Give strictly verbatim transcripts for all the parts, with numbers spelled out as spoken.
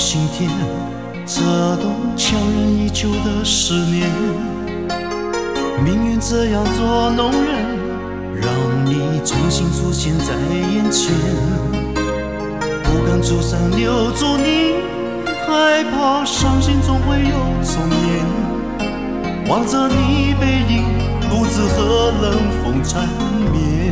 心田，这动强人已久的思念。命运这样捉弄人，让你重新出现在眼前。不敢出声留住你，害怕伤心总会有重演。望着你背影，不知何冷风缠绵。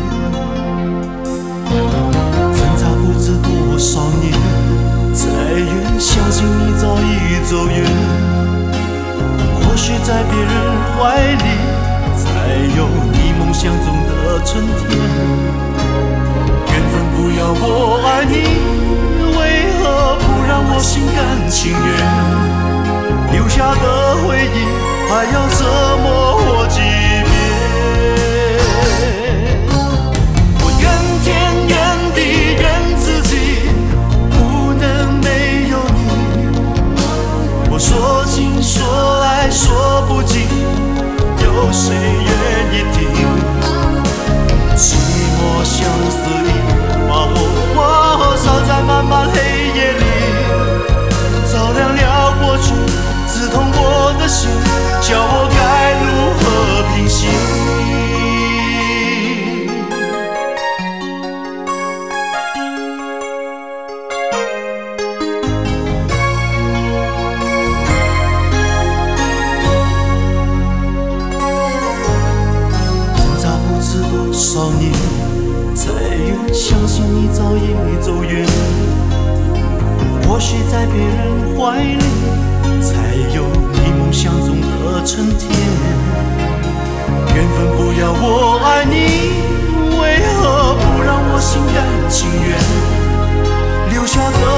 挣扎不知多少年，再远相信你早已走远。或许在别人怀里，才有你梦想中的春天。缘分不要我爱你，为何不让我心甘情愿？留下的回忆还要折磨我几遍？我怨天怨地怨自己不能没有你。我说情说爱说不尽，有谁愿意听？寂寞相思里，把我火烧在漫漫黑夜里，照亮了过去，刺痛我的心，叫我该如何平息？挣扎不知多少年，再远相信你早已走远。或许在别人怀里，才有你梦想中的春天。缘分不要我爱你，为何不让我心甘情愿？留下的